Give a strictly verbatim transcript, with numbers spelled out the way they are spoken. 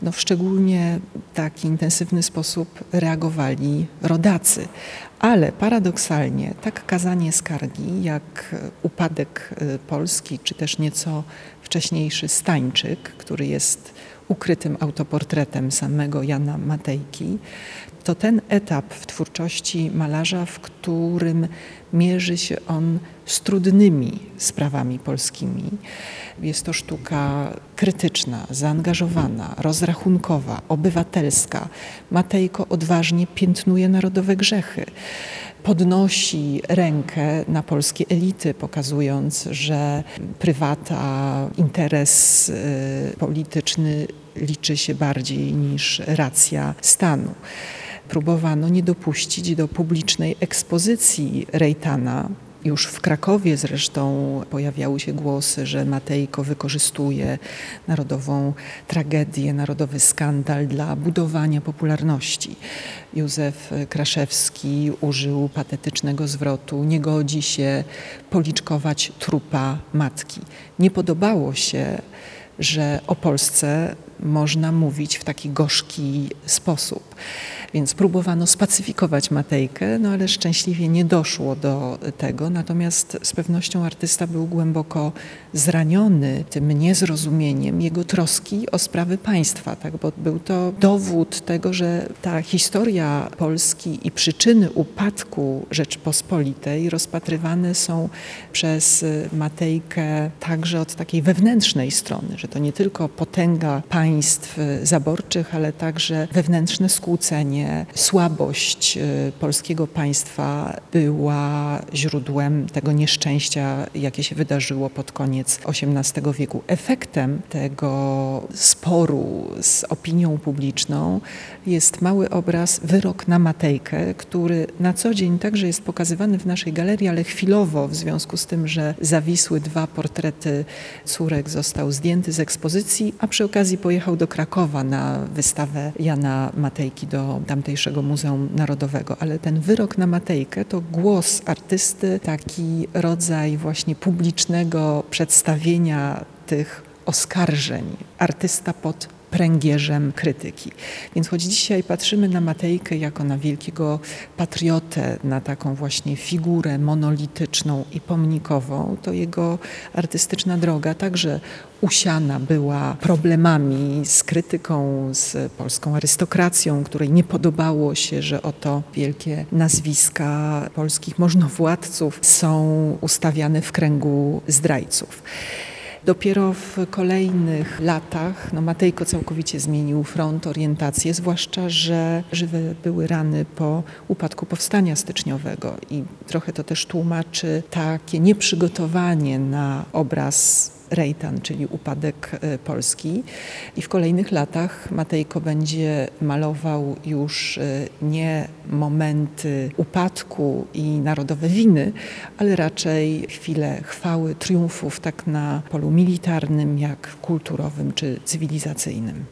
no w szczególnie taki intensywny sposób reagowali rodacy. Ale paradoksalnie tak kazanie skargi, jak upadek Polski, czy też nieco wcześniejszy Stańczyk, który jest ukrytym autoportretem samego Jana Matejki, to ten etap w twórczości malarza, w którym mierzy się on z trudnymi sprawami polskimi. Jest to sztuka krytyczna, zaangażowana, rozrachunkowa, obywatelska. Matejko odważnie piętnuje narodowe grzechy. Podnosi rękę na polskie elity, pokazując, że prywata, interes y, polityczny liczy się bardziej niż racja stanu. Próbowano nie dopuścić do publicznej ekspozycji Rejtana. Już w Krakowie zresztą pojawiały się głosy, że Matejko wykorzystuje narodową tragedię, narodowy skandal dla budowania popularności. Józef Kraszewski użył patetycznego zwrotu: nie godzi się policzkować trupa matki. Nie podobało się, że o Polsce można mówić w taki gorzki sposób. Więc próbowano spacyfikować Matejkę, no ale szczęśliwie nie doszło do tego. Natomiast z pewnością artysta był głęboko zraniony tym niezrozumieniem jego troski o sprawy państwa, tak? Bo był to dowód tego, że ta historia Polski i przyczyny upadku Rzeczypospolitej rozpatrywane są przez Matejkę także od takiej wewnętrznej strony, że to nie tylko potęga państw zaborczych, ale także wewnętrzne skłócenie, słabość polskiego państwa była źródłem tego nieszczęścia, jakie się wydarzyło pod koniec osiemnastego wieku. Efektem tego sporu z opinią publiczną jest mały obraz Wyrok na Matejkę, który na co dzień także jest pokazywany w naszej galerii, ale chwilowo w związku z tym, że zawisły dwa portrety córek, został zdjęty z ekspozycji, a przy okazji pojechał do Krakowa na wystawę Jana Matejki do tamtejszego Muzeum Narodowego. Ale ten Wyrok na Matejkę to głos artysty, taki rodzaj właśnie publicznego przedstawienia tych oskarżeń. Artysta pod pręgierzem krytyki. Więc choć dzisiaj patrzymy na Matejkę jako na wielkiego patriotę, na taką właśnie figurę monolityczną i pomnikową, to jego artystyczna droga także usiana była problemami z krytyką, z polską arystokracją, której nie podobało się, że oto wielkie nazwiska polskich możnowładców są ustawiane w kręgu zdrajców. Dopiero w kolejnych latach no Matejko całkowicie zmienił front, orientację, zwłaszcza, że żywe były rany po upadku powstania styczniowego i trochę to też tłumaczy takie nieprzygotowanie na obraz Rejtan, czyli upadek Polski. I w kolejnych latach Matejko będzie malował już nie momenty upadku i narodowe winy, ale raczej chwile chwały, triumfów, tak na polu militarnym, jak kulturowym czy cywilizacyjnym.